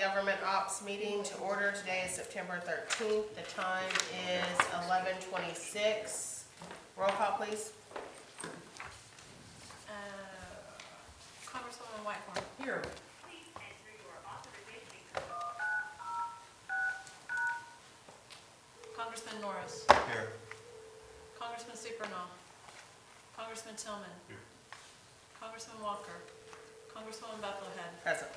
Government Ops meeting to order. Today is September 13th. The time is 11:26. Roll call, please. Congresswoman Whitehorn. Here. Congressman Norris. Here. Congressman Supernaw. Congressman Tillman. Here. Congressman Walker. Congresswoman Buffalohead. Present.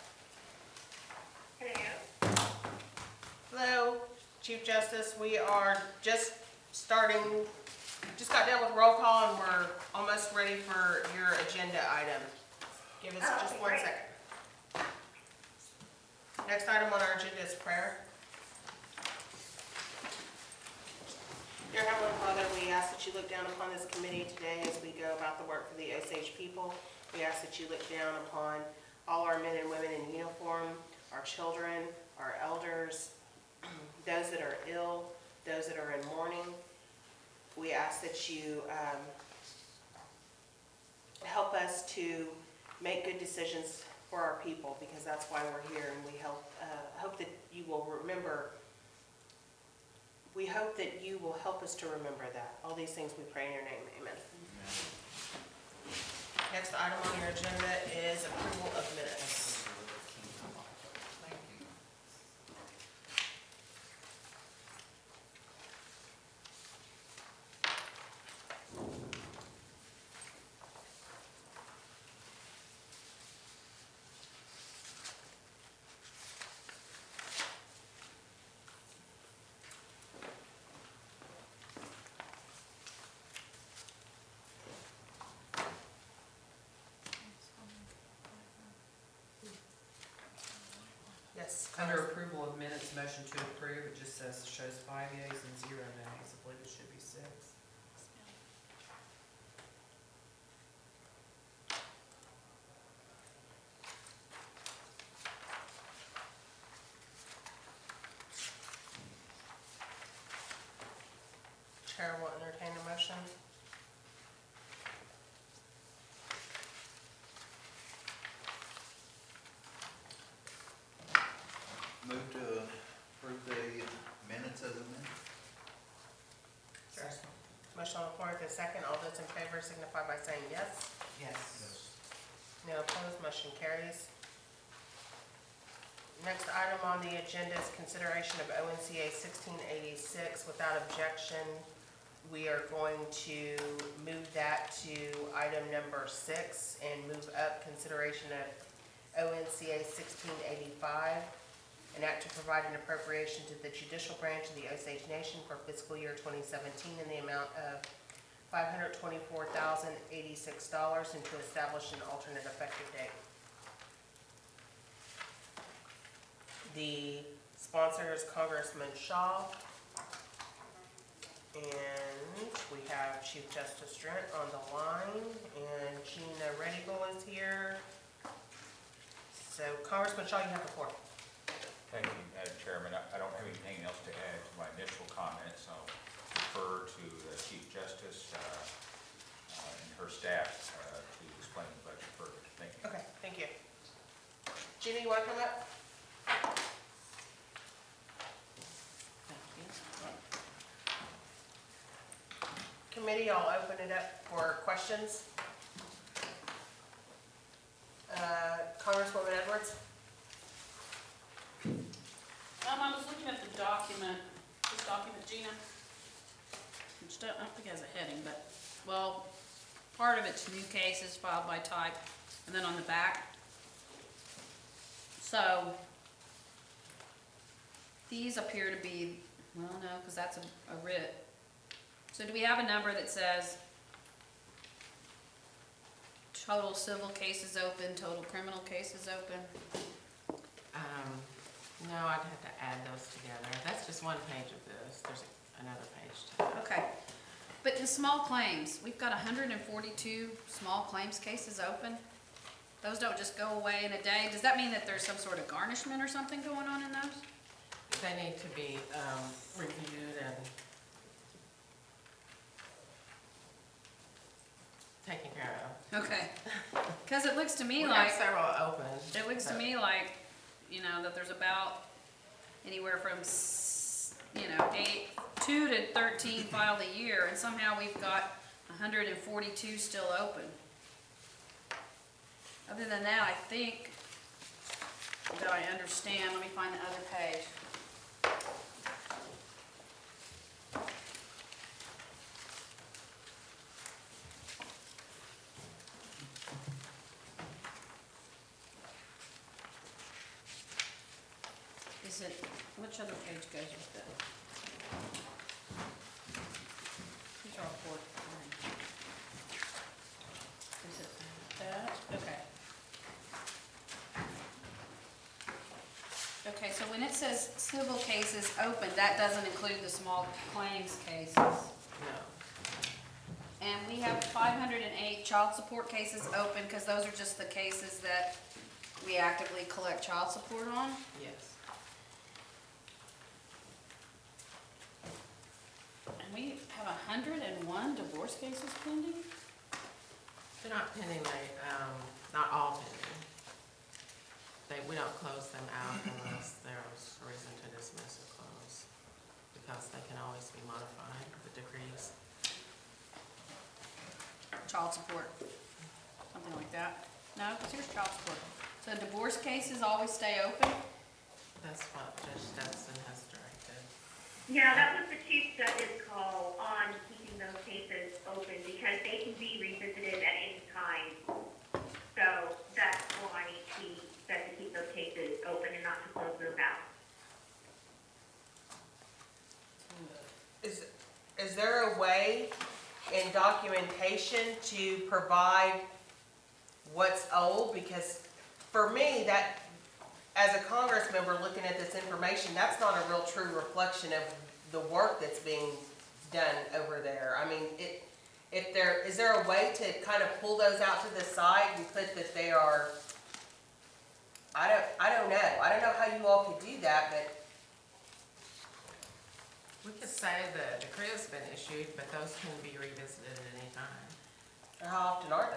Hello, Chief Justice. We are just got done with roll call and we're almost ready for your agenda item. Give us just 1 second. Next item on our agenda is prayer. Dear Heavenly Father, we ask that you look down upon this committee today as we go about the work for the Osage people. We ask that you look down upon all our men and women in uniform, our children, our elders, those that are ill, those that are in mourning. We ask that you help us to make good decisions for our people, because that's why we're here, and we hope that you will remember. We hope that you will help us to remember that. All these things we pray in your name. Amen. Next item on your agenda is approval of minutes. Yes. Under approval of minutes, motion to approve, it just says, shows 5 yeas and 0 nays. I believe it should be 6. Chair will entertain a motion. Move to approve the minutes as amended. Second. Motion on the floor with a second. All those in favor signify by saying yes. Yes. No opposed, motion carries. Next item on the agenda is consideration of ONCA 1686. Without objection, we are going to move that to item number 6 and move up consideration of ONCA 1685. An act to provide an appropriation to the judicial branch of the Osage Nation for fiscal year 2017 in the amount of $524,086 and to establish an alternate effective date. The sponsor is Congressman Shaw. And we have Chief Justice Drent on the line, and Gina Redigal is here. So Congressman Shaw, you have the floor. Thank you, Madam Chairman. I don't have anything else to add to my initial comments. I'll refer to the Chief Justice and her staff to explain the budget further. Thank you. Okay, thank you. Gina, you want to come up? Committee, I'll open it up for questions. Congresswoman Edwards? I was looking at the document, this document, Gina, which I don't think it has a heading, but, well, part of it's new cases filed by type, and then on the back. So, these appear to be, well, no, because that's a writ. So do we have a number that says total civil cases open, total criminal cases open? No, I'd have to add those together. That's just one page of this. There's another page to it. Okay, but the small claims, we've got 142 small claims cases open. Those don't just go away in a day. Does that mean that there's some sort of garnishment or something going on in those? They need to be reviewed and taken care of. Okay, because it looks to me We like, have several open. it looks to but- me like that there's about anywhere from, 2 to 13 filed a year, and somehow we've got 142 still open. Other than that, I think that I understand. Let me find the other page. Is it, which other page goes with that? These are all four. Is it that? Okay. Okay, so when it says civil cases open, that doesn't include the small claims cases. No. And we have 508 child support cases open, because those are just the cases that we actively collect child support on. Yes. And we have 101 divorce cases pending? They're not pending, not all pending. We don't close them out unless there's a reason to dismiss or close, because they can always be modified, the decrees. Child support, something like that? No, because here's child support. So divorce cases always stay open? That's what Judge Stetson has directed. Yeah, that was the chief judge's call on keeping those cases open, because they can be revisited at any time. So that's why he said to keep those cases open and not to close those out. Is there a way in documentation to provide what's old? Because for me, that, as a Congress member looking at this information, that's not a real true reflection of the work that's being done over there. I mean, is there a way to kind of pull those out to the side and put that they are, I don't know. I don't know how you all could do that, but We could say the decree has been issued, but those can be revisited at any time. how often are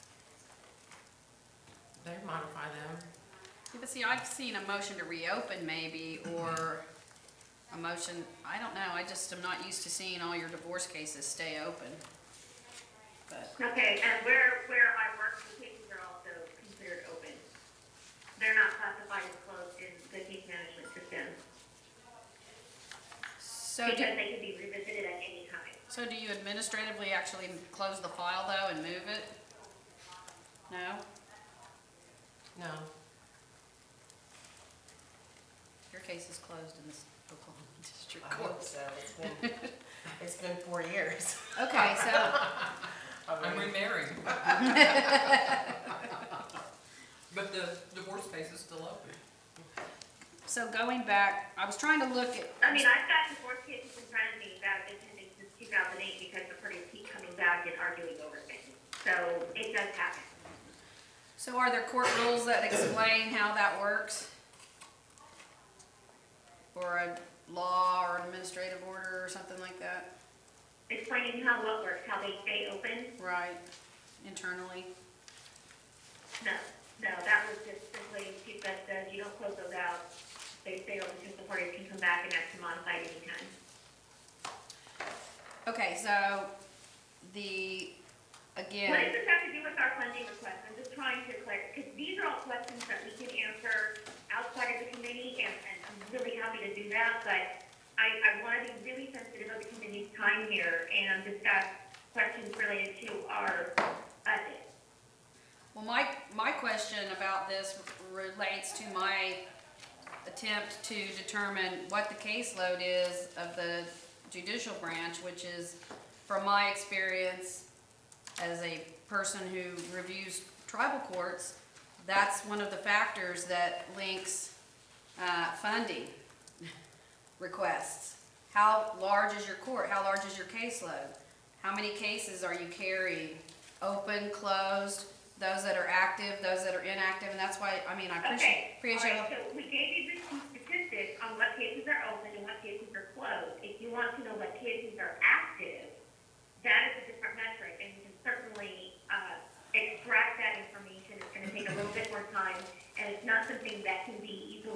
they? They modify them. Yeah, but see, I've seen a motion to reopen maybe, or a motion, I don't know, I just am not used to seeing all your divorce cases stay open. But, Okay, and where I work, the cases are also considered open. They're not classified as closed in the case management system, so because they can be revisited at any time. So do you administratively actually close the file though and move it? No? No, Your case is closed in this Oklahoma District I Court. hope so. It's been 4 years. Okay, so, I'm remarried. But the divorce case is still open. so going back, I was trying to look at, I mean, I've got divorce cases in front of me that have been pending since 2008 because the parties keep coming back and arguing over things. So it does happen. so are there court rules that explain how that works? Or a law or an administrative order or something like that? Explaining how what works, how they stay open. Right, internally? No, that was just simply, Chief Judge says, you don't close those out. They stay open because the parties can come back and act to modify at any time. Okay, so What again, does this have to do with our funding request? I'm just trying to clarify, because these are all questions that we can answer outside of the committee, and I'm really happy to do that, but I want to be really sensitive of the committee's time here and discuss questions related to our budget. well, my question about this relates to my attempt to determine what the caseload is of the judicial branch, which is, from my experience as a person who reviews tribal courts, that's one of the factors that links funding requests. How large is your court? How large is your caseload? How many cases are you carrying? Open, closed, those that are active, those that are inactive, and that's why, I mean, I Okay, appreciate. all right, so we gave you the statistics on what cases are open and what cases are closed. If you want to know what cases are active, that is a different metric, and you can certainly extract that information. It's gonna take a little bit more time, and it's not something that can be easily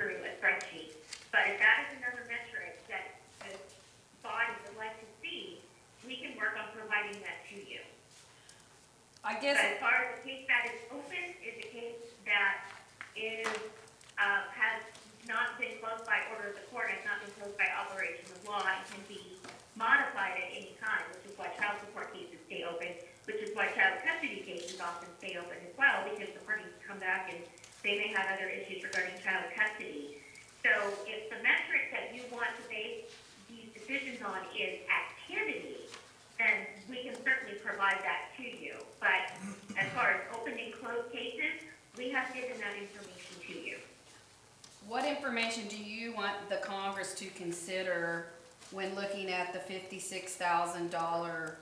through a spreadsheet. But if that is another metric that the body would like to see, we can work on providing that to you. I But guess, as far as the case that is open, is a case that is, has not been closed by order of the court, has not been closed by operation of law, and can be modified at any time, which is why child support cases stay open, which is why child custody cases often stay open as well, because the parties come back and they may have other issues regarding child custody. So if the metric that you want to base these decisions on is activity, then we can certainly provide that to you. But as far as open and closed cases, we have given that information to you. what information do you want the Congress to consider when looking at the $56,000,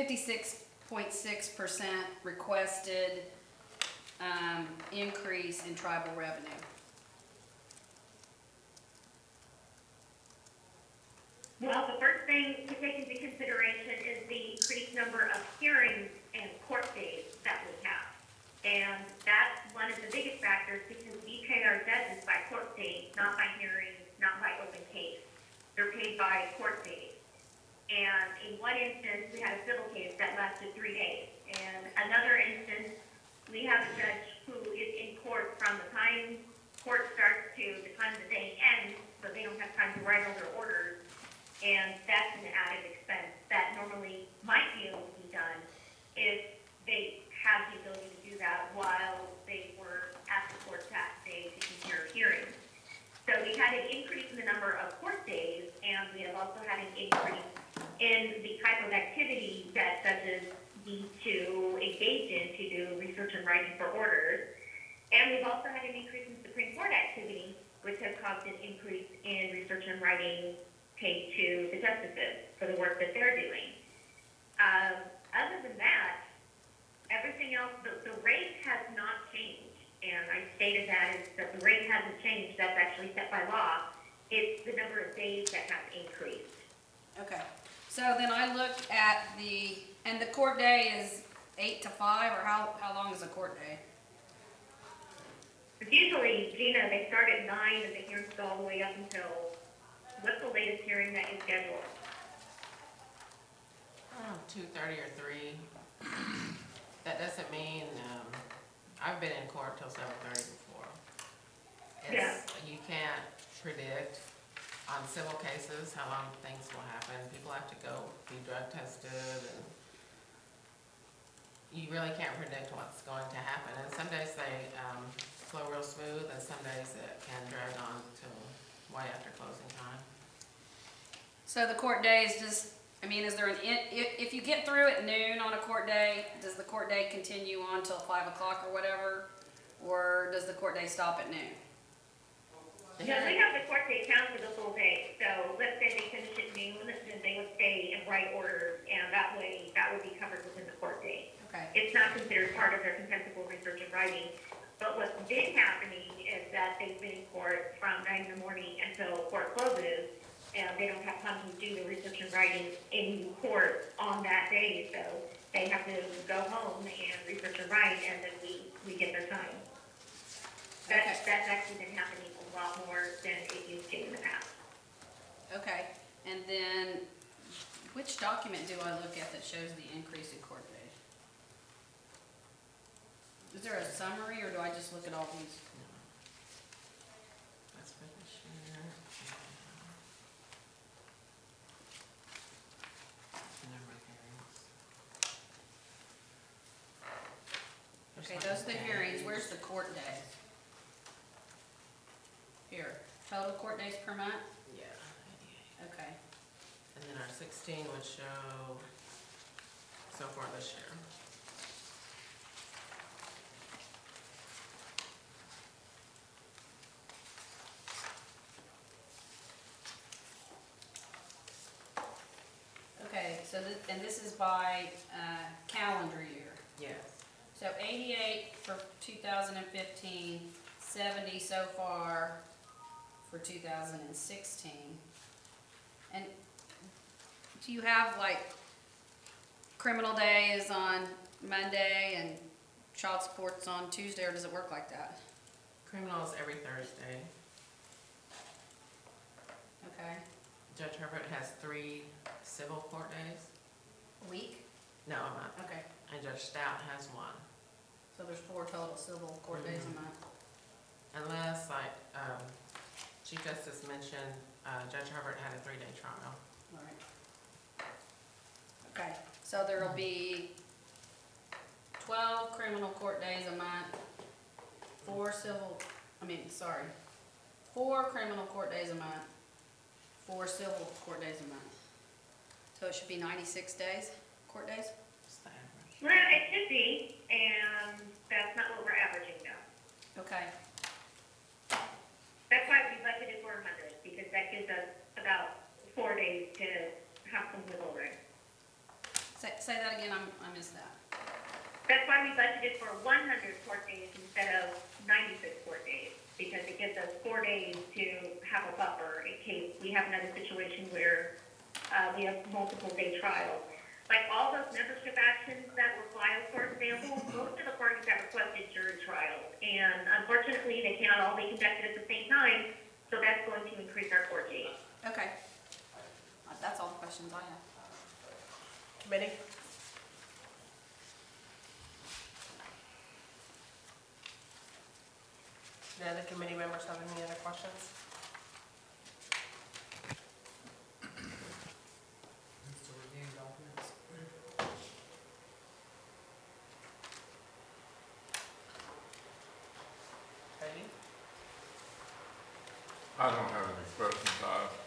56.6% requested increase in tribal revenue? Well, the first thing to take into consideration is the increased number of hearings and court days that we have. And that's one of the biggest factors because we pay our judges by court days, not by hearings, not by open case. They're paid by court days. And in one instance, we had a civil case that lasted 3 days. And another instance, we have a judge who is in court from the time court starts to the time the day ends, so they don't have time to write all their orders. And that's an added expense that normally might be able to be done if they had the ability to do that while they were at the court that day to consider hearings. So we had an increase in the number of court days, and we have also had an increase in the type of activity that judges need to engage in to do research and writing for orders. And we've also had an increase in Supreme Court activity, which has caused an increase in research and writing paid to the justices for the work that they're doing. Other than that, everything else, the rate has not changed. And I stated that is that the rate hasn't changed. That's actually set by law. It's the number of days that have increased. Okay, so then I looked at and the court day is 8 to 5, or how long is a court day? It's usually, Gina, they start at 9 and the hearings go all the way up until, what's the latest hearing that is scheduled? I don't know, 2:30 or 3. That doesn't mean, I've been in court till 7:30 before. You can't predict on civil cases how long things will happen. People have to go be drug tested, and you really can't predict what's going to happen. And some days they flow real smooth, and some days it can drag on till way after closing time. So the court day is just, is there if you get through at noon on a court day, does the court day continue on till 5 o'clock or whatever? Or does the court day stop at noon? No, we have the court day count for the full day. So let's say they finish at noon, then they would stay and write orders, and that way that would be covered within the court day. Okay. It's not considered part of their compensable research and writing. But what's been happening is that they've been in court from 9 in the morning until court closes, and they don't have time to do the research and writing in court on that day, so they have to go home and research and write, and then we get their time. That's actually been happening a lot more than it used to in the past. Okay, and then which document do I look at that shows the increase in court days? Is there a summary, or do I just look at all these? No. That's for this year. The number of hearings. There's Okay, like those are the days. hearings, where's the court days? Here, total court days per month? Yeah, 88. Okay, And then our 16 would show so far this year. okay, so and this is by calendar year. Yes. So 88 for 2015, 70 so far for 2016. And do you have like criminal day is on Monday and child support's on Tuesday, or does it work like that? Criminal is every Thursday. civil court days? A week? No, a month. Okay, And Judge Stout has one. so there's 4 total civil court days a month. Unless, like, Chief Justice mentioned, Judge Herbert had a 3-day trial. All right. Okay, so there'll be 12 criminal court days a month, 4 criminal court days a month, 4 civil court days a month. So it should be 96 days, court days? It's the average. Well, it should be, and that's not what we're averaging though. Okay, That's why we budgeted for 100, because that gives us about 4 days to have some wiggle room. say that again, I missed that. That's why we budgeted for 100 court days instead of 96 court days, because it gives us 4 days to have a buffer in case we have another situation where we have multiple day trials. Like all those membership actions that were filed, for example, most of the parties have requested jury trials, and unfortunately, they cannot all be conducted at the same time, so that's going to increase our court days. Okay. That's all the questions I have. Committee? Do other committee members have any other questions? Just reviewing documents. Peggy? I don't have any questions.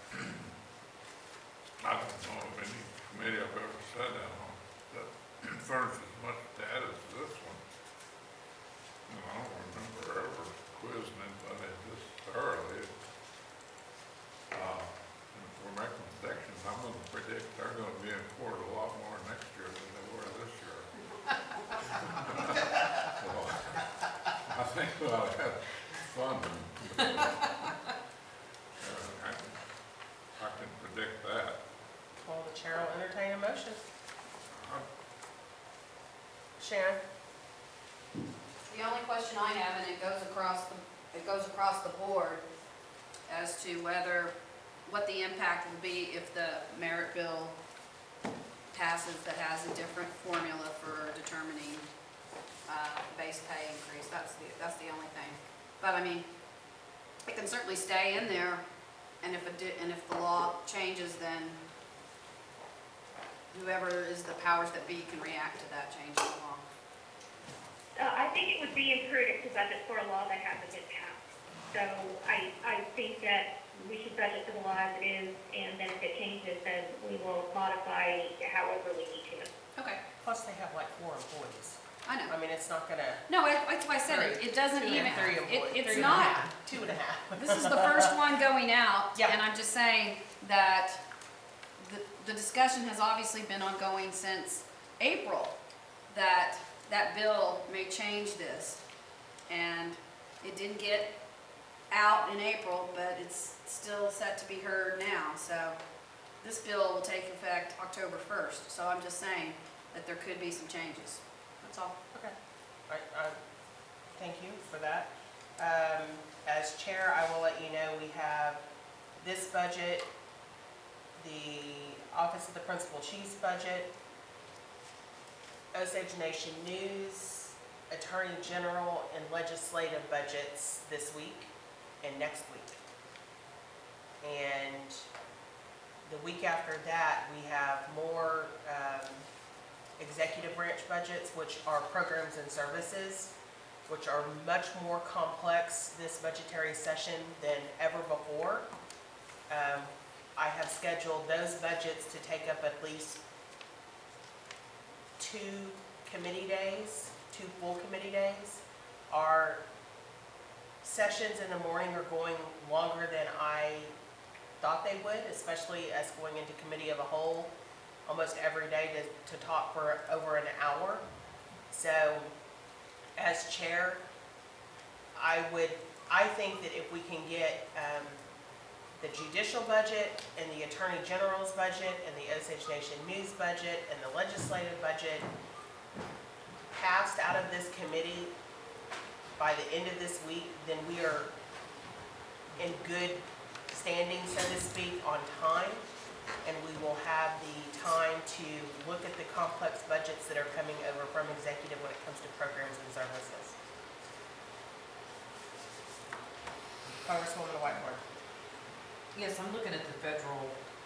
I don't know of any committee I've ever sat down on that furnishes much data as this one. And I don't remember ever quizzing anybody this thoroughly. And if we're making predictions, I'm gonna predict they're gonna be in court a lot more next year than they were this year. So, I think we'll have fun. I can predict that. Well, the chair will entertain a motion. Sharon? The only question I have, and it goes across the board, as to what the impact will be if the merit bill passes that has a different formula for determining base pay increase. That's the only thing. But I mean, it can certainly stay in there, and if the law changes, then whoever is the powers that be can react to that change in the law. I think it would be imprudent to budget for a law that hasn't been passed. So I think that we should budget for the law as it is, and then if it changes, then we will modify however we need to. Okay, Plus, they have like 4 employees. I know. I mean, it's not gonna. No, that's why I said it doesn't Two even, and 3 employees. it's 3 and a not. half. 2.5. This is the first one going out, Yeah. and I'm just saying that the discussion has obviously been ongoing since April, that bill may change this. And it didn't get out in April, but it's still set to be heard now. So this bill will take effect October 1st. So I'm just saying that there could be some changes. That's all. Okay. I thank you for that. As chair, I will let you know, we have this budget, the Office of the Principal Chief's budget, Osage Nation News, Attorney General, and legislative budgets this week and next week. And the week after that, we have more executive branch budgets, which are programs and services, which are much more complex this budgetary session than ever before. I have scheduled those budgets to take up at least 2 committee days, 2 full committee days. Our sessions in the morning are going longer than I thought they would, especially as going into committee of a whole almost every day to talk for over an hour. So as chair, I think that if we can get the judicial budget and the Attorney General's budget and the Osage Nation News budget and the legislative budget passed out of this committee by the end of this week, then we are in good standing, so to speak, on time. and we will have the time to look at the complex budgets that are coming over from executive when it comes to programs and services. Congresswoman Whitmore. Yes, I'm looking at the federal,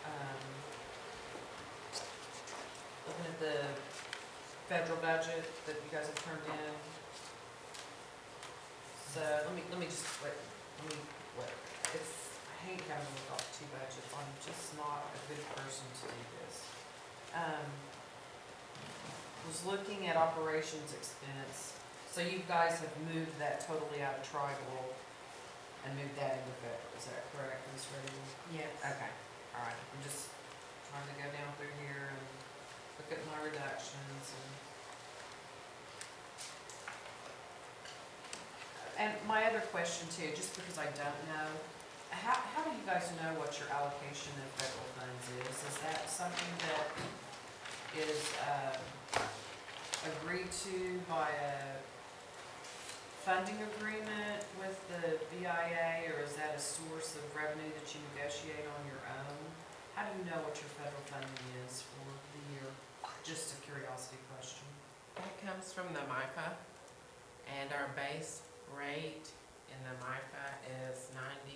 looking at the federal budget that you guys have turned in. So, let me just, wait, I hate having to look off two budgets, I'm just not a good person to do this. Was looking at operations expense, so you guys have moved that totally out of tribal and moved that into federal, is that correct, Ms. Reagan? Yes. Okay, all right, I'm just trying to go down through here and look at my reductions and my other question too, just because I don't know, how do you guys know what your allocation of federal funds is? Is that something that is, agreed to by a funding agreement with the BIA, or is that a source of revenue that you negotiate on your own? How do you know what your federal funding is for the year? Just a curiosity question. It comes from the MIFA, and our base rate in the MIFA is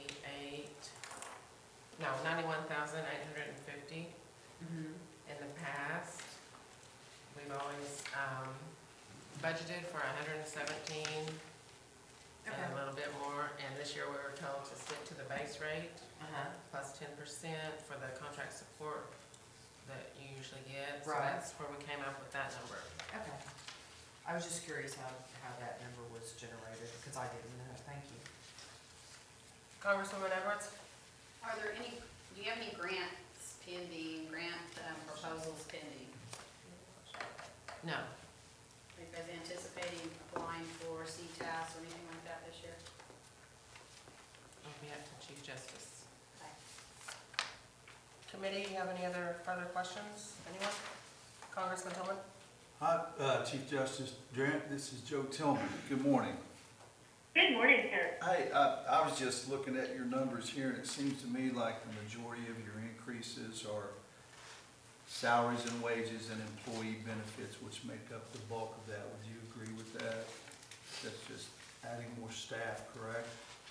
91,850. Mm-hmm. In the past, we've always, budgeted for 117 and Okay. a little bit more, and this year we were told to stick to the base rate Uh-huh. plus 10% for the contract support that you usually get. So Right. that's where we came up with that number. Okay. I was just curious how that number was generated, because I didn't know. Thank you. Congresswoman Edwards? Are there any, do you have any grants pending, proposals pending? No, Are you guys anticipating applying for CTAS or anything like that this year? it'll be up to Chief Justice. Committee, you have any other further questions? Anyone? Congressman Tillman? Hi, Chief Justice Grant, this is Joe Tillman. Good morning. Good morning, sir. Hey, I was just looking at your numbers here, and it seems to me like the majority of your increases are salaries and wages and employee benefits, which make up the bulk of that. Would you agree with that? That's just adding more staff, correct?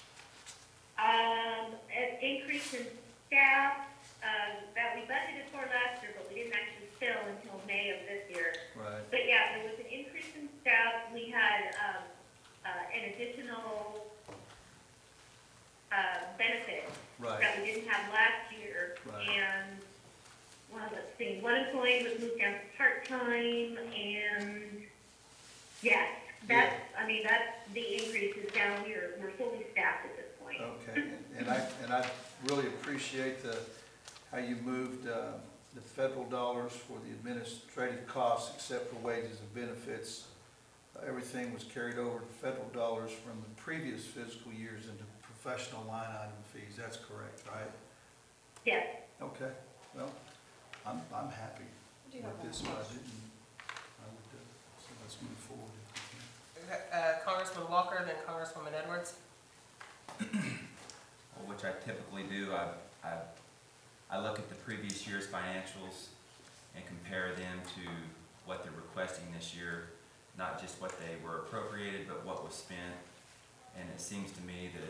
An increase in staff, that we budgeted for last year, but we didn't actually fill until May of this year. Right. But yeah, there was an increase in staff. We had, an additional, benefit Right. that we didn't have last year. Right. And, well, let's see, one employee was moved down to part-time, and, yes, that's, I mean, that's, the increase is down, we're fully staffed at this point. Okay, and I really appreciate how you moved the federal dollars for the administrative costs, except for wages and benefits. Everything was carried over to federal dollars from the previous fiscal years into professional line item fees. That's correct, right? Yes. Okay, well, I'm happy with this budget, and I would, so let's move forward if we can. Congressman Walker, then Congresswoman Edwards. Which I typically do. I look at the previous year's financials and compare them to what they're requesting this year, not just what they were appropriated, but what was spent. And it seems to me that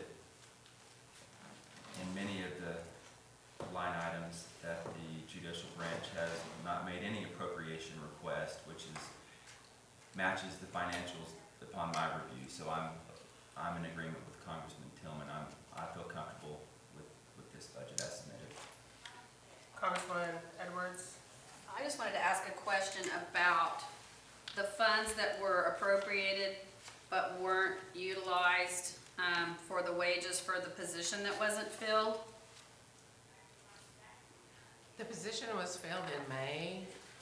in many of the line items that the judicial branch has not made any appropriation request, which matches the financials upon my review. So I'm in agreement with Congressman Tillman. I feel comfortable with this budget as submitted. Congresswoman Edwards? I just wanted to ask a question about the funds that were appropriated but weren't utilized for the wages for the position that wasn't filled. The position was filled in May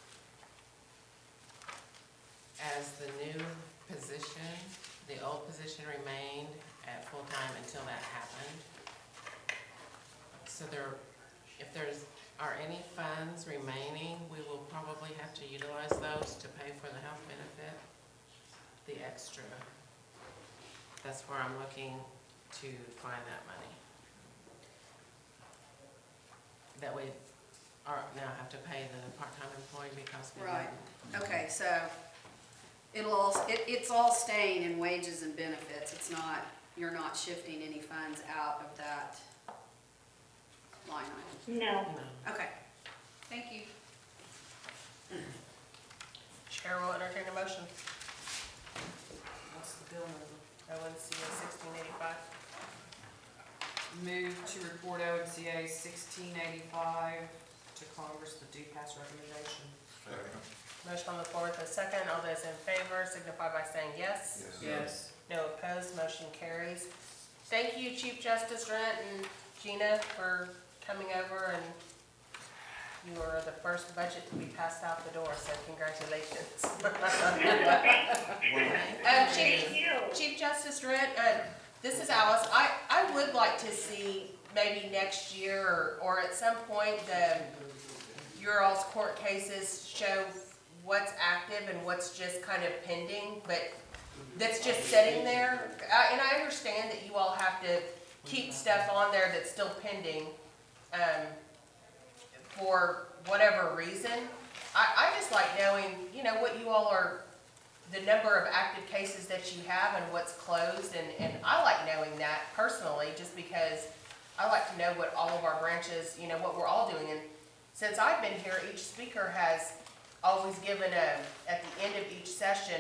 as the new position. The old position remained at full-time until that happened. So if are any funds remaining, we will probably have to utilize those to pay for the health benefit, the extra. That's where I'm looking to find that money. That way, or now have to pay the part-time employee because we Right. didn't. Okay, so it's all staying in wages and benefits. It's not, you're not shifting any funds out of that line item. No. No. Okay, thank you. Chair will entertain a motion. What's the bill number? ONCA 1685. Move to report ONCA 1685 to Congress with due pass recommendation. Second. Motion on the floor with a second. All those in favor signify by saying yes. Yes. No opposed, motion carries. Thank you, Chief Justice Rent and Gina, for coming over, and you are the first budget to be passed out the door, so congratulations. Thank you. Chief Justice Rent, this is Alice. I would like to see maybe next year or at some point your all's court cases show what's active and what's just kind of pending, but that's just sitting there. And I understand that you all have to keep stuff on there that's still pending, for whatever reason. I just like knowing, what you all are, the number of active cases that you have and what's closed, and I like knowing that personally, just because I like to know what all of our branches, what we're all doing. And since I've been here, each speaker has always given at the end of each session,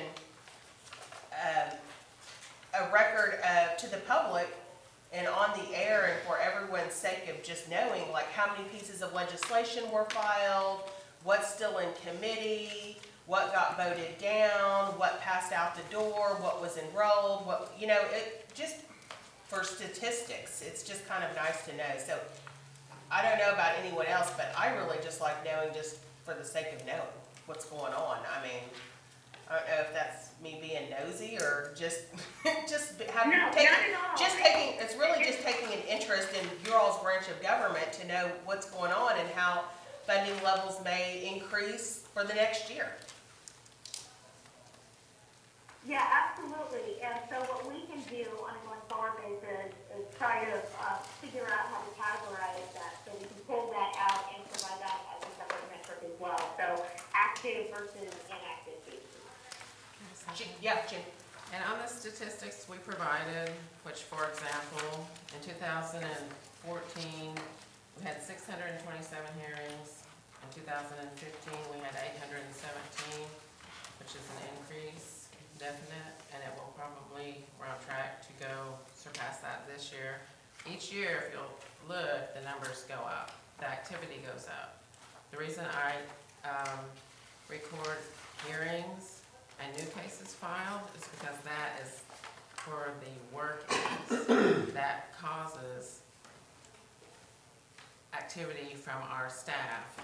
a record to the public and on the air, and for everyone's sake of just knowing, like, how many pieces of legislation were filed, what's still in committee, what got voted down, what passed out the door, what was enrolled, it just, for statistics, it's just kind of nice to know. So I don't know about anyone else, but I really just like knowing, just for the sake of knowing what's going on. I mean, I don't know if that's me being nosy or just having No, not at all. it's really just taking an interest in your all's branch of government to know what's going on and how funding levels may increase for the next year. Yeah, absolutely. And so what we can do on a going forward basis is try to figure out how to categorize that, so we can pull that out and provide that as a separate metric as well. So active versus inactive cases. Jim. And on the statistics we provided, which, for example, in 2014, we had 627 hearings. In 2015, we had 817, which is an increase, definite, and it will probably, we're on track to go surpass that this year. Each year, if you'll look, the numbers go up, the activity goes up. The reason I record hearings and new cases filed is because that is for the work that causes activity from our staff.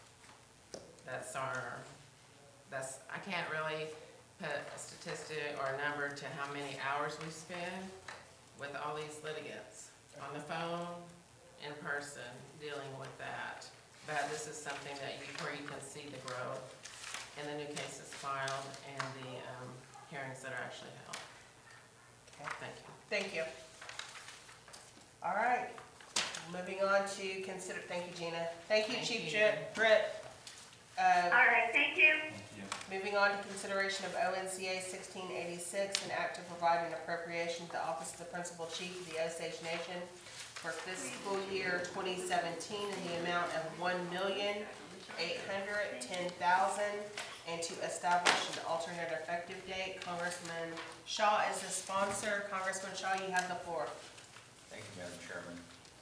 I can't really put a statistic or a number to how many hours we spend with all these litigants on the phone, in person, dealing with that. But this is something where you can see the growth in the new cases filed and the hearings that are actually held. Okay. Thank you. Thank you. All right, moving on to consider, thank you, Gina. Thank you, Thank Chief you. Britt. All right, thank you. Moving on to consideration of ONCA 1686, an act to provide an appropriation to the Office of the Principal Chief of the Osage Nation for fiscal year 2017 in the amount of $1,810,000, and to establish an alternate effective date. Congressman Shaw is the sponsor. Congressman Shaw, you have the floor. Thank you, Madam Chairman.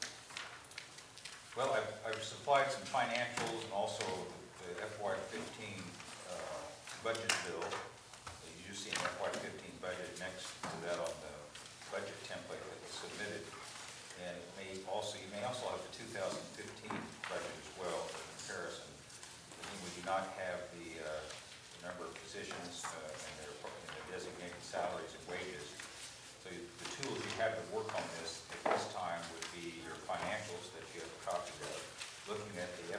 Well, I've supplied some financials and also the FY15 budget bill. You see an FY15 budget next to that on the budget template that was submitted. And you may also have the 2015 budget as well for comparison. We do not have the number of positions and their designated salaries and wages. So the tools you have to work on this at this time would be your financials that you have copies of, looking at the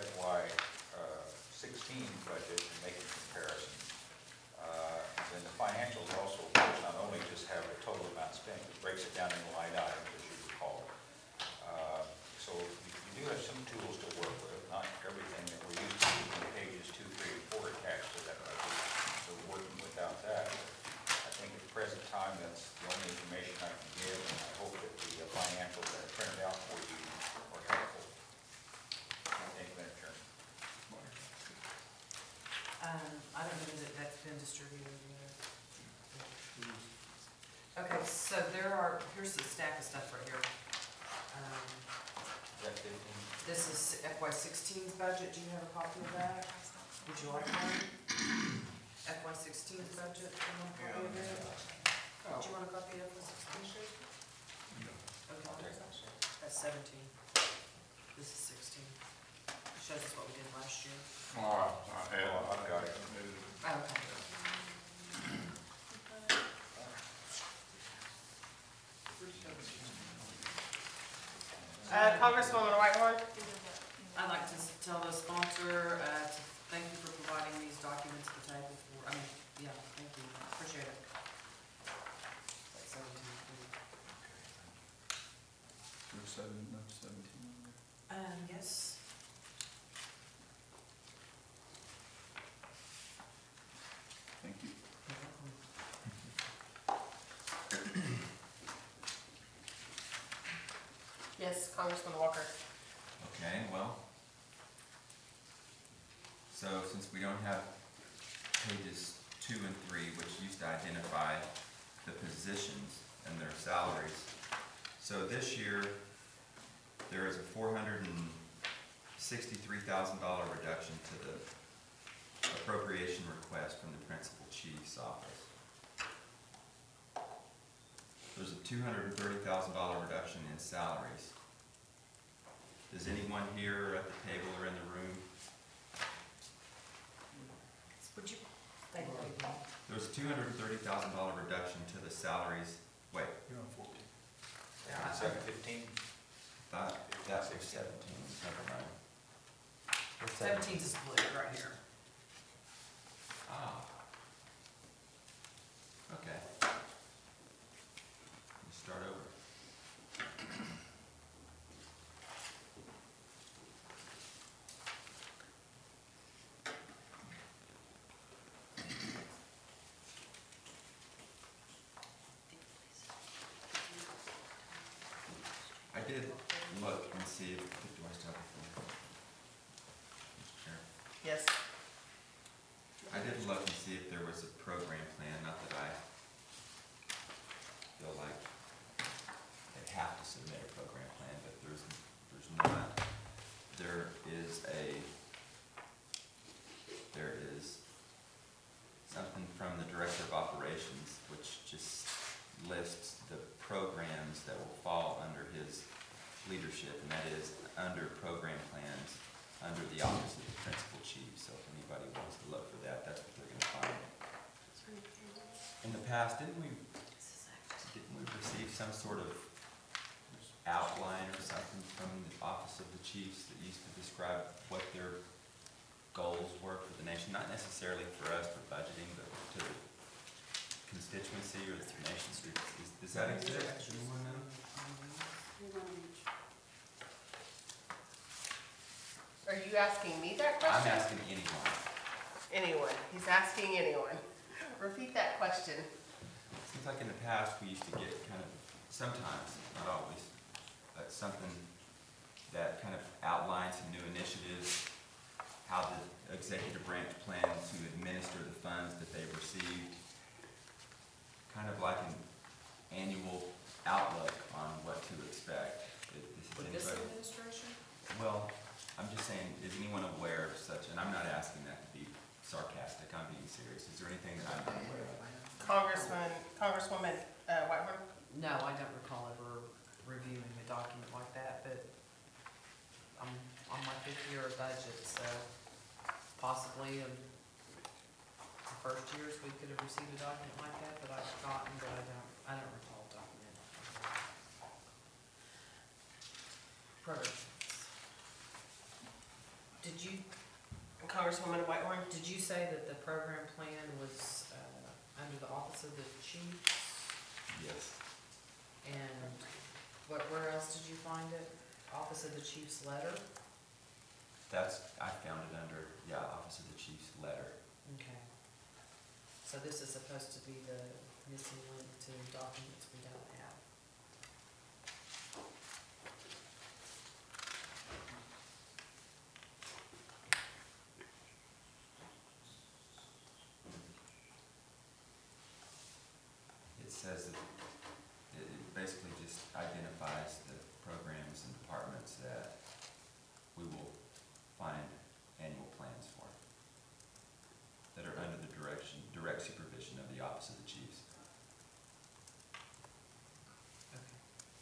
FY16 budget and making comparisons. Then the financials also, of course, not only just have the total amount spent, it breaks it down into line items, as you recall. So you do have some tools to work with. not everything that we're used to in pages 2, 3, and 4 attached to that budget. So we're working without that. I think at the present time, that's the only information I can give, and I hope that the financials that are printed out for you are helpful. Thank you, Madam Chairman. I don't know that that's been distributed yet. Okay, so here's the stack of stuff right here. Is that 15? This is FY 16's budget, do you have a copy of that? Would you like one? FY 16's budget, do you want a copy of it? Do you want a copy of FY 16? Okay, that's 17. This is 16. Shows us what we did last year. Oh, I had. Oh, I've got it. Okay. Congresswoman Whitehorn? I'd like to tell the sponsor, to thank you for providing these documents to the table for, yeah, thank you, appreciate it. That's 17. There's 17 on there. Yes. Thank you. Yes, Congressman Walker. Okay, well, so since we don't have pages 2 and 3, which used to identify the positions and their salaries, so this year, there is a $463,000 reduction to the appropriation request from the principal chief's office. There's a $230,000 reduction in salaries. Does anyone here at the table or in the room? Would you? There's a $230,000 reduction to the salaries. Wait, You're on 14. Is that 15? that was 17. Never mind. 17's is blue right here. Ah. Okay. Let's start over. I did look and see if, do I still have the phone? Mr. Chair? Yes. I did look and see if there was a program plan, not that I feel like they have to submit a program plan, but there's not. There is something from the Director of Operations, which just lists the programs that will fall under his leadership, and that is under program plans, under the Office of the Principal Chief. So if anybody wants to look for that, that's what they're gonna find. In the past, didn't we receive some sort of outline or something from the Office of the Chiefs that used to describe what their goals were for the nation? Not necessarily for us for budgeting, but to the constituency or the nation. Does that exist? Anyone know? Are you asking me that I'm question? asking anyone. Anyone. He's asking anyone. Repeat that question. Seems like in the past, we used to get kind of, sometimes, not always, but something that kind of outlines some new initiatives, how the executive branch plans to administer the funds that they've received, kind of like an annual outlook on what to expect. With this administration? Well, I'm just saying, is anyone aware of such, and I'm not asking that to be sarcastic, I'm being serious. Is there anything that I'm not aware of? Congresswoman Whitehorn? No, I don't recall ever reviewing a document like that, but I'm on my 5th year of budget, so possibly in the first years, we could have received a document like that, but I've forgotten, but I don't recall a document. Programs. Congresswoman Whitehorn? Did you say that the program plan was under the Office of the Chief? Yes. And where else did you find it? Office of the Chief's letter? I found it under, Office of the Chief's letter. Okay. So this is supposed to be the missing link to documents we don't have. It says that, it basically just identifies the programs and departments that we will find annual plans for, that are under the direct supervision of the Office of the Chiefs. Okay.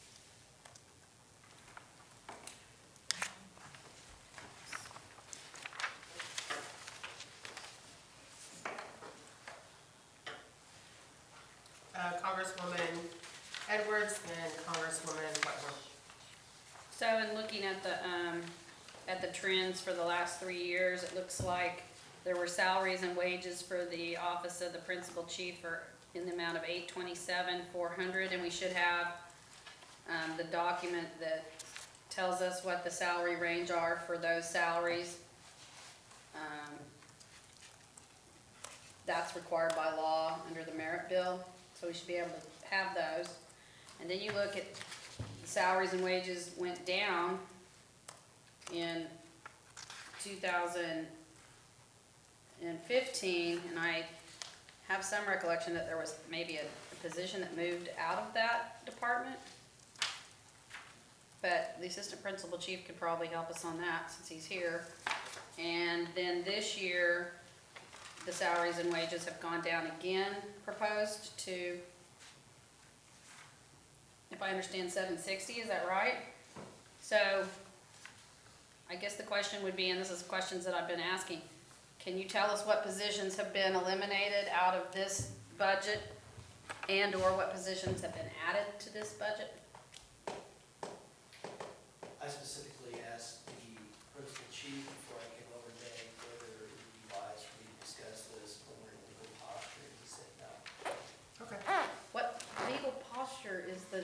Congresswoman Edwards and Congresswoman Butler. So in looking at the trends for the last 3 years, it looks like there were salaries and wages for the office of the principal chief in the amount of $827,400, and we should have the document that tells us what the salary range are for those salaries. That's required by law under the merit bill, so we should be able to have those. And then you look at salaries and wages went down in 2015, and I have some recollection that there was maybe a position that moved out of that department. But the assistant principal chief could probably help us on that since he's here. And then this year, the salaries and wages have gone down again, proposed to, if I understand, $760, is that right? So, I guess the question would be, and this is questions that I've been asking, can you tell us what positions have been eliminated out of this budget and/or what positions have been added to this budget? I specifically asked the principal chief before I came over today whether it would be wise for me to discuss this when we're in legal posture, and he said no. Okay. What legal posture is the,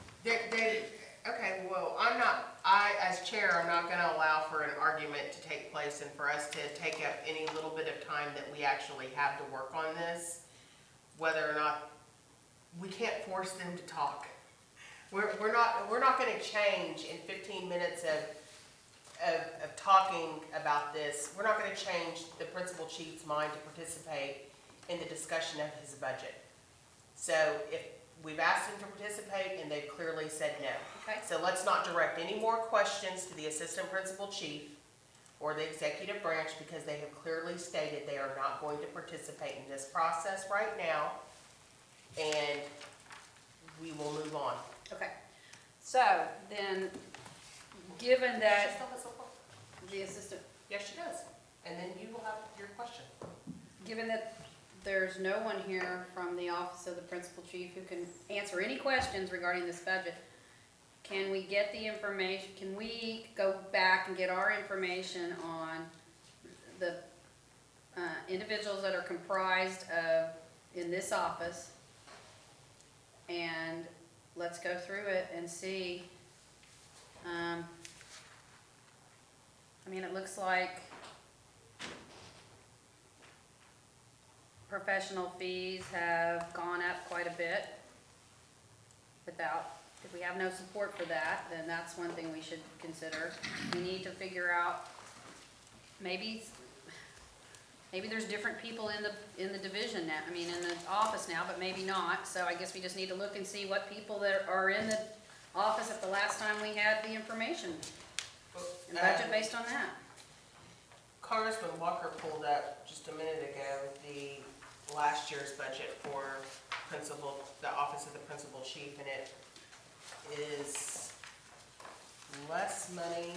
Okay, well, as chair, I'm not gonna allow for an argument to take place and for us to take up any little bit of time that we actually have to work on this, whether or not, we can't force them to talk. We're not gonna change in 15 minutes of talking about this. We're not gonna change the principal chief's mind to participate in the discussion of his budget. So if we've asked them to participate and they've clearly said no. okay, So let's not direct any more questions to the assistant principal chief or the executive branch because they have clearly stated they are not going to participate in this process right now. And we will move on. okay. So, then, given that the assistant, Yes, she does. And then you will have your question. given that there's no one here from the office of the principal chief who can answer any questions regarding this budget, can we get the information, can we go back and get our information on the individuals that are comprised of, in this office? And let's go through it and see. I mean, it looks like professional fees have gone up quite a bit. If we have no support for that, then that's one thing we should consider. We need to figure out, maybe there's different people in the division now, in the office now, but maybe not. So I guess we just need to look and see what people that are in the office at the last time we had the information. And budget based on that. Congressman Walker pulled up just a minute ago the last year's budget for the office of the principal chief, and it is less money.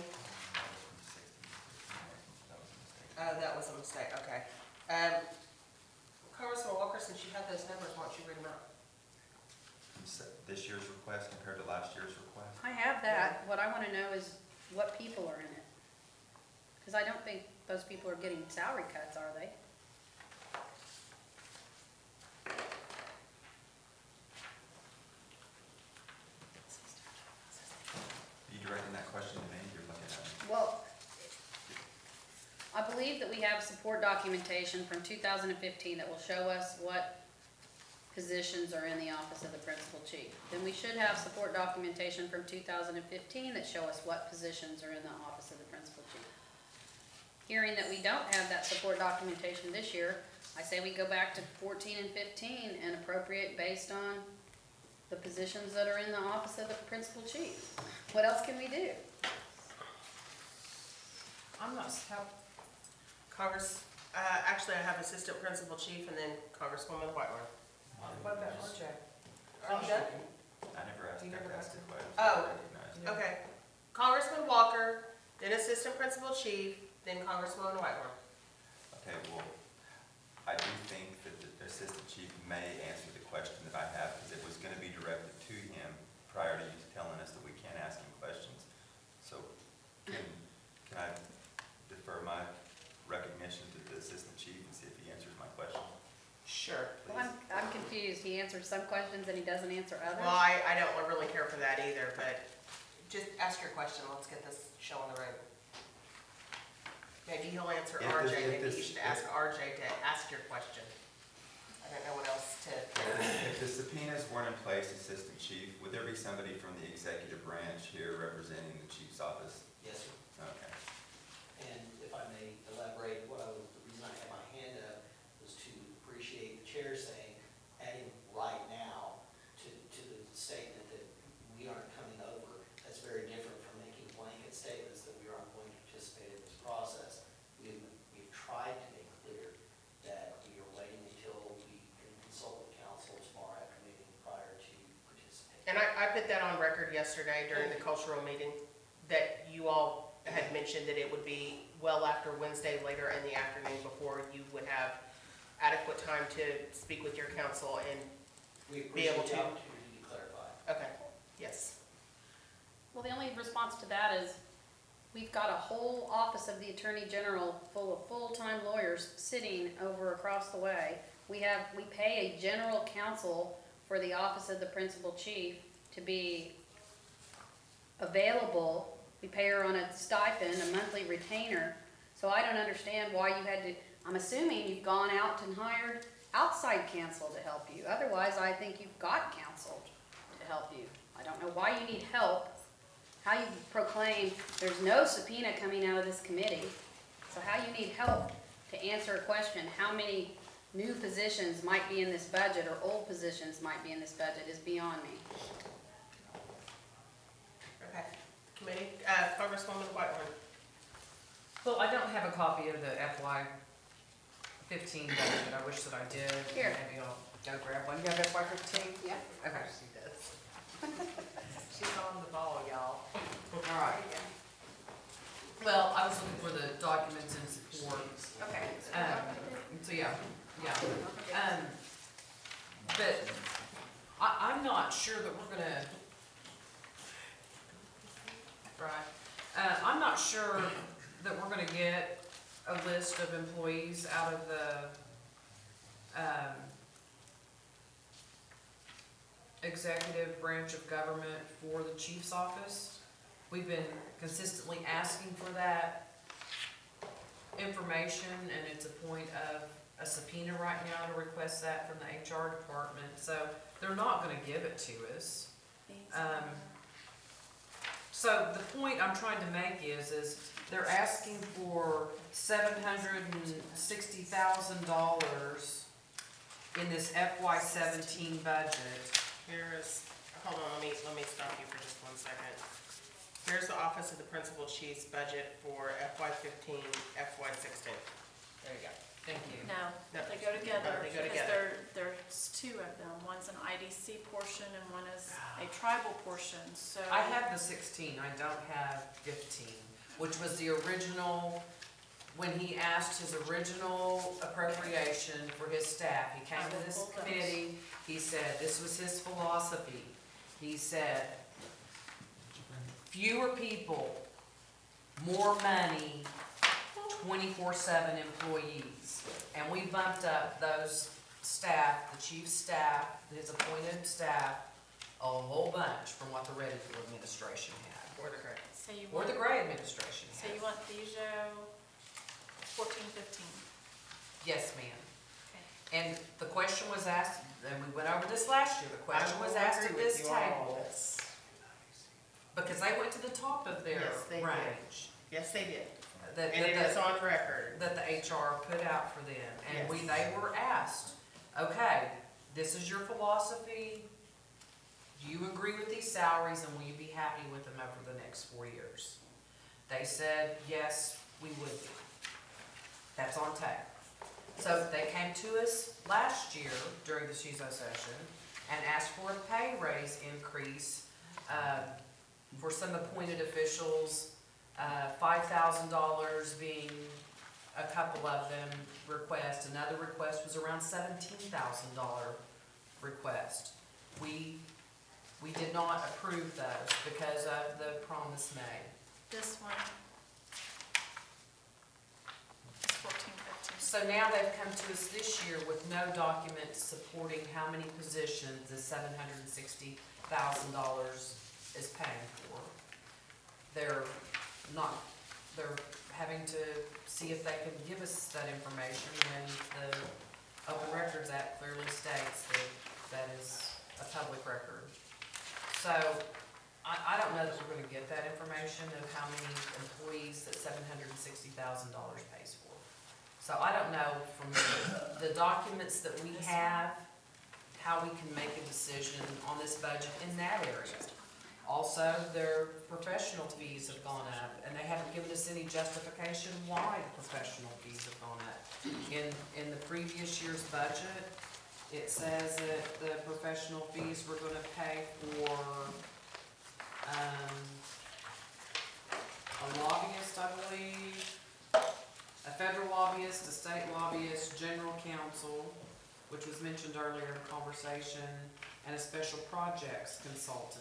Oh, that was a mistake, okay. Congressman Walker, since you have those numbers, why don't you read them out? This year's request compared to last year's request? I have that. What I want to know is what people are in it. Because I don't think those people are getting salary cuts, are they? Are you directing that question to me? You're looking at me. Well, I believe that we have support documentation from 2015 that will show us what positions are in the office of the principal chief. Then we should have support documentation from 2015 that show us what positions are in the office of the principal chief. Hearing that we don't have that support documentation this year, I say we go back to 14 and 15 and appropriate based on the positions that are in the office of the principal chief. What else can we do? I'm not, how, Actually, I have assistant principal chief and then Congresswoman Whitmore. what about RJ? Are you done? I never asked, You never asked the question. Oh. Recognized. Okay. Congressman Walker, then assistant principal chief, then Congresswoman Whitmore. Okay, well, I do think that the assistant chief may answer the question that I have, because it was gonna be directed to him prior to you telling us that we can't ask him questions. So, can I defer my recognition to the assistant chief and see if he answers my question, Sure. Well, please? I'm confused. He answers some questions and he doesn't answer others. Well, I don't really care for that either, but just ask your question. Let's get this show on the road. Maybe he'll answer If RJ. this- if Maybe you this- should ask RJ to ask your question. I don't know what else to. If the subpoenas weren't in place, assistant chief, would there be somebody from the executive branch here representing the chief's office? Yes, sir. Okay. And if I may elaborate, the reason I had my hand up was to appreciate the chair saying, adding right now to the statement that we aren't coming over. That's very different from making blanket statements that we aren't going to participate in this process. We've tried to make clear that we are waiting until we can consult with council tomorrow afternoon prior to participating. And I put that on record yesterday during the cultural meeting, that you all had mentioned that it would be well after Wednesday, later in the afternoon, before you would have adequate time to speak with your council and, We Be able appreciate the to- opportunity to clarify. okay, yes. Well, the only response to that is, we've got a whole office of the Attorney General full of full-time lawyers sitting over across the way. We pay a general counsel for the office of the principal chief to be available. We pay her on a stipend, a monthly retainer. So I don't understand why you had to, I'm assuming you've gone out and hired outside counsel to help you. Otherwise, I think you've got counsel to help you. I don't know why you need help, how you proclaim there's no subpoena coming out of this committee. So how you need help to answer a question, how many new positions might be in this budget or old positions might be in this budget is beyond me. Okay, committee, Congresswoman Whitmore. Well, I don't have a copy of the FY15 budget, but I wish that I did. Here. Maybe I'll go grab one. You have FY15? Yeah. Okay, She does. She's on the ball, y'all. all right. Well, I was looking for the documents and support. Okay. So, yeah. But I'm not sure that we're gonna, right, I'm not sure that we're gonna get a list of employees out of the, executive branch of government for the chief's office. We've been consistently asking for that information, and it's a point of a subpoena right now to request that from the HR department, so they're not gonna give it to us. So the point I'm trying to make is they're asking for $760,000 in this FY17 budget. Here's, hold on, let me stop you for just 1 second. Here's the Office of the Principal Chief's budget for FY15, FY16. There you go. Thank you. No, No. they go together. They go because together. There's two of them. One's an IDC portion and one is a tribal portion, so. I have the 16, I don't have 15, which was the original, when he asked his original appropriation for his staff. He came to this committee, he said this was his philosophy. He said, fewer people, more money, 24/7 employees. And we bumped up those staff, the chief's staff, his appointed staff, a whole bunch from what the Redditor administration had, Or the grant. So you or want, the Gray administration so had. you want Thijo, 1415. Yes, ma'am. Okay. And the question was asked, and we went over this last year, the question I was will asked agree at with this you on all table. this. Because they went to the top of their Yes, they did. range. Yes, they did. That, And it that, is on record. that the HR put out for them. And Yes. they were asked, okay, this is your philosophy. Do you agree with these salaries and will you be happy with them over the next 4 years? They said, yes, we would be. That's on tape. So they came to us last year during the SHUSO session and asked for a pay raise increase for some appointed officials, $5,000 being a couple of them request. Another request was around $17,000 request. We did not approve those because of the promise made. This one is 1415. So now they've come to us this year with no document supporting how many positions the $760,000 is paying for. They're having to see if they can give us that information when the Open Records Act clearly states that that is a public record. So I don't know that we're gonna get that information of how many employees that $760,000 pays for. So I don't know from the documents that we have, how we can make a decision on this budget in that area. Also, their professional fees have gone up, and they haven't given us any justification why the professional fees have gone up. In the previous year's budget, it says that the professional fees were gonna pay for, a lobbyist, I believe, a federal lobbyist, a state lobbyist, general counsel, which was mentioned earlier in the conversation, and a special projects consultant.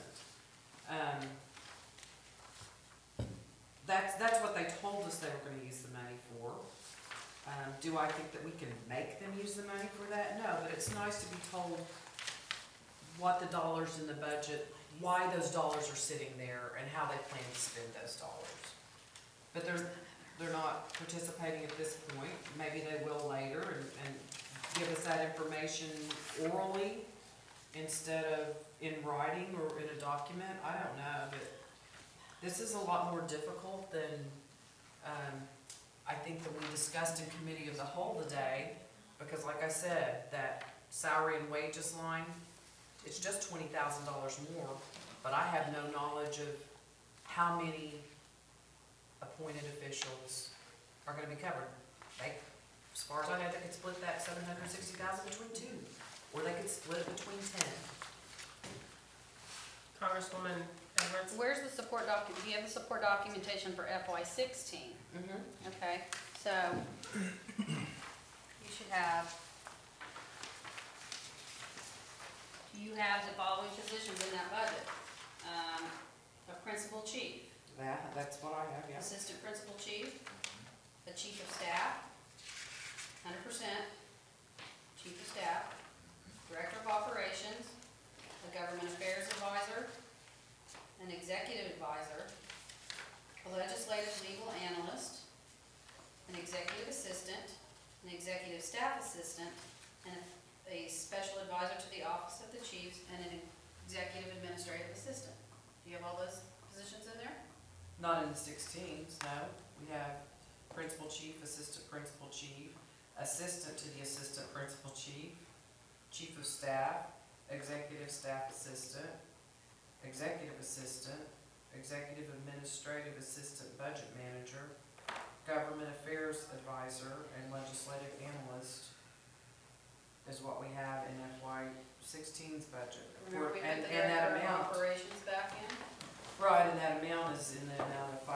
That's what they told us they were gonna use the money for. Do I think that we can make them use the money for that? No, but it's nice to be told what the dollars in the budget, why those dollars are sitting there, and how they plan to spend those dollars. But they're not participating at this point. Maybe they will later and give us that information orally instead of in writing or in a document. I don't know, but this is a lot more difficult than I think that we discussed in committee of the whole today, because like I said, that salary and wages line, it's just $20,000 more, but I have no knowledge of how many appointed officials are gonna be covered. They, as far as I know, they could split that $760,000 between two, or they could split it between 10. Congresswoman Edwards? Where's the support document? Do you have the support documentation for FY16? Mm-hmm. Okay, so you should have, you have the following positions in that budget. A principal chief, That's what I have, yeah. assistant principal chief, a chief of staff, 100%, chief of staff, director of operations, a government affairs advisor, an executive advisor, a legislative legal analyst, an executive assistant, an executive staff assistant, and a special advisor to the office of the chiefs, and an executive administrative assistant. Do you have all those positions in there? Not in the 16s, no. We have principal chief, assistant principal chief, assistant to the assistant principal chief, chief of staff, executive staff assistant, executive assistant, executive administrative assistant budget manager, government affairs advisor, and legislative analyst is what we have in FY16's budget. Remember we And put the that director of amount, operations back in? right, and that amount is in the amount of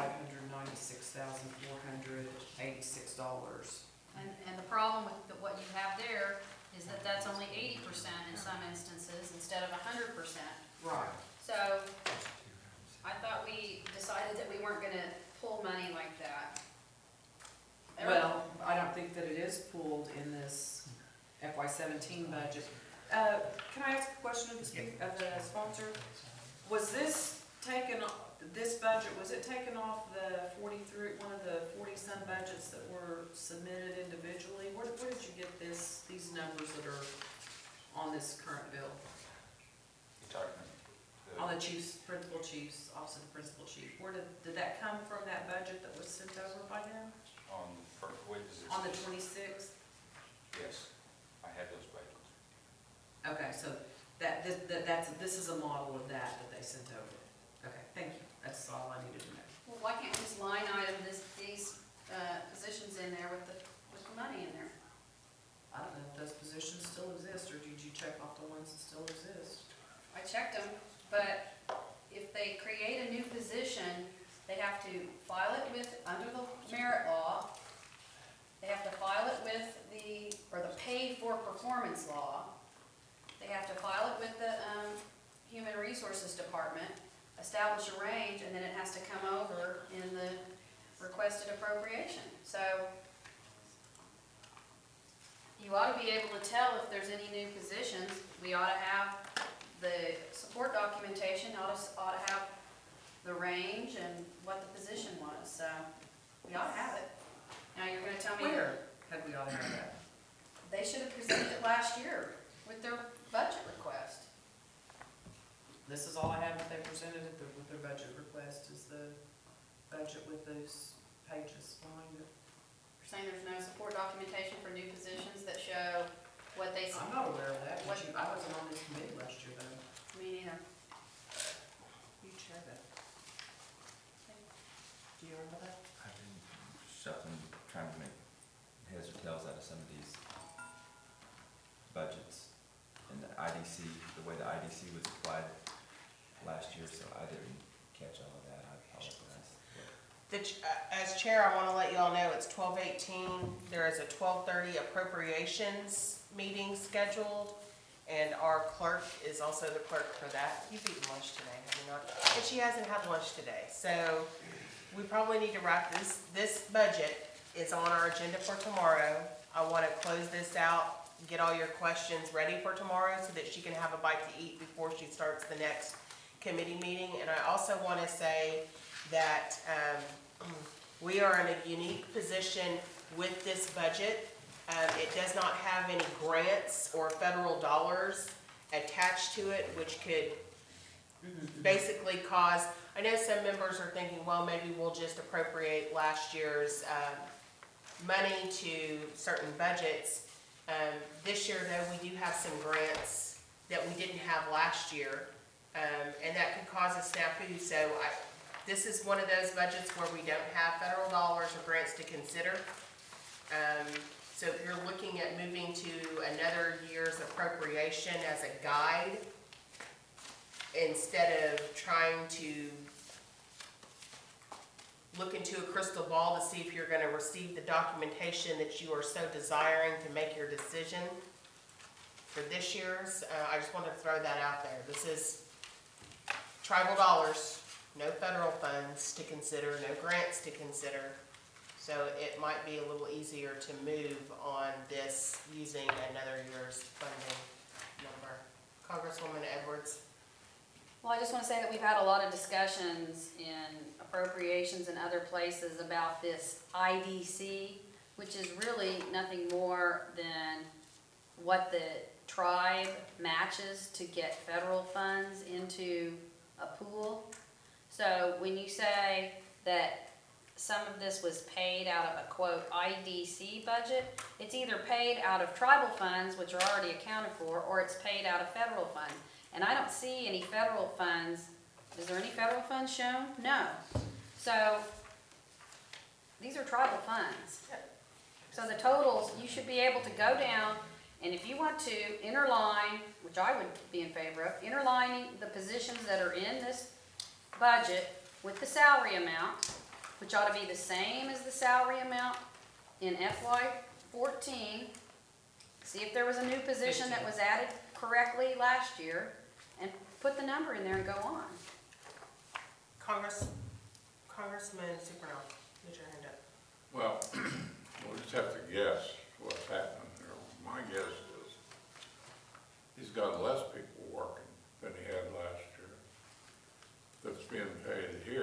$596,486. And the problem with what you have there is that that's only 80% in some instances instead of 100%. Right. So I thought we decided that we weren't gonna pull money like that. Well, I don't think that it is pooled in this FY17 budget. Can I ask a question of the sponsor? Was this taken this budget, was it taken off the 43, one of the 40-some budgets that were submitted individually? Where did you get these numbers that are on this current bill? You're talking On the chief's, principal chief's, office of the principal chief, where did that come from, that budget that was sent over by them? on, for wages. On the 26th? Yes, I had those budgets. Okay, so this is a model of that they sent over. Okay, thank you, that's all I needed to know. Well, why can't we just line item these positions in there with the money in there? I don't know if those positions still exist, or did you check off the ones that still exist? I checked them, but if they create a new position, they have to file it with, under the merit law, they have to file it with the pay for performance law. They have to file it with the Human Resources Department, establish a range, and then it has to come over in the requested appropriation. So you ought to be able to tell if there's any new positions. We ought to have the support documentation, ought to have the range and what the position was, so we ought to have it. Now, you're gonna tell me. Where had we ought to have that? They should have presented it last year with their budget request. This is all I have that they presented with their budget request, is the budget with those pages behind it. You're saying there's no support documentation for new positions that show what they, I'm not aware of that, What- I wasn't on this committee last year, though. me neither. You chair that. Do you remember that? I've been shuffling, trying to make heads or tails out of some of these budgets. And the IDC, the way the IDC was applied last year, so I didn't catch all of that, I apologize. As chair, I want to let you all know it's 12:18. There is a 12:30 appropriations meeting scheduled, and our clerk is also the clerk for that. You've eaten lunch today, have you not? And she hasn't had lunch today, so we probably need to wrap this budget is on our agenda for tomorrow. I want to close this out, get all your questions ready for tomorrow so that she can have a bite to eat before she starts the next committee meeting. And I also want to say that we are in a unique position with this budget. It does not have any grants or federal dollars attached to it, which could basically cause, I know some members are thinking, well, maybe we'll just appropriate last year's money to certain budgets. This year, though, we do have some grants that we didn't have last year, and that could cause a snafu. So this is one of those budgets where we don't have federal dollars or grants to consider. So if you're looking at moving to another year's appropriation as a guide, instead of trying to look into a crystal ball to see if you're going to receive the documentation that you are so desiring to make your decision for this year's, I just wanted to throw that out there. This is tribal dollars, no federal funds to consider, no grants to consider. So it might be a little easier to move on this using another year's funding number. Congresswoman Edwards. Well, I just want to say that we've had a lot of discussions in appropriations and other places about this IDC, which is really nothing more than what the tribe matches to get federal funds into a pool. So when you say that some of this was paid out of a quote IDC budget, it's either paid out of tribal funds, which are already accounted for, or it's paid out of federal funds. And I don't see any federal funds. Is there any federal funds shown? No. So these are tribal funds. So the totals, you should be able to go down, and if you want to interline, which I would be in favor of, interlining the positions that are in this budget with the salary amount, which ought to be the same as the salary amount in FY14. See if there was a new position that was added correctly last year, and put the number in there and go on. Congressman Supernaw, get your hand up. Well, we'll just have to guess what's happening here. My guess is he's got less people working than he had last year that's being paid here.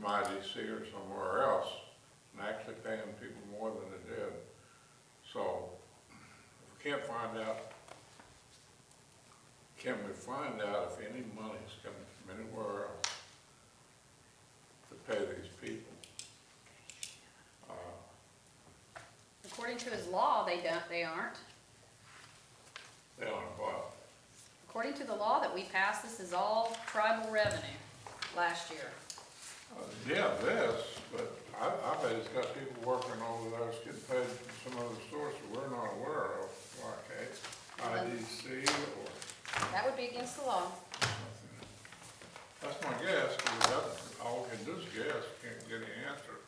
IDC or somewhere else and actually paying people more than they did. So, if we can't find out, can we find out if any money's coming from anywhere else to pay these people? According to his law, they aren't. They aren't what? According to the law that we passed, this is all tribal revenue last year. Yeah, this, but I bet it's got people working over there that's getting paid from some other source that we're not aware of, like IDC or, That would be against the law. that's my guess, because that's, all we can do is guess, can't get any answer.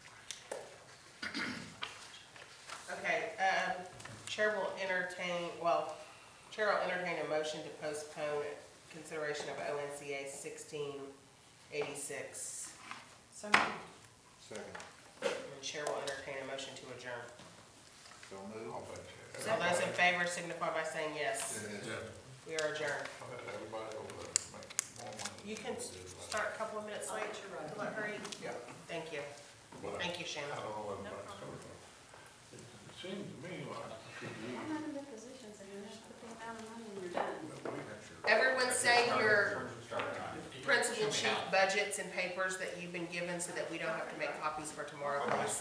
Okay, Chair will entertain a motion to postpone consideration of ONCA 1686. So moved. Second. And Chair will entertain a motion to adjourn. So moved. I'll bet you. All those in favor signify by saying yes. Yeah, We are adjourned. I bet everybody over there make more money. You can start a couple of minutes late. Let her eat. Yeah. Thank you. But Thank you, I Shannon. don't know where the money's coming from. It seems to me like we could use. I'm not in good positions, and you just put the amount of money and you're done. Everyone say your principal sheet budgets and papers that you've been given so that we don't have to make copies for tomorrow, please.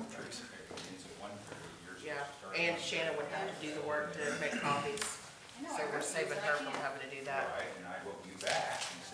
Yeah, and Shannon would have to do the work to make copies, so we're saving her from having to do that. Right, and I will be back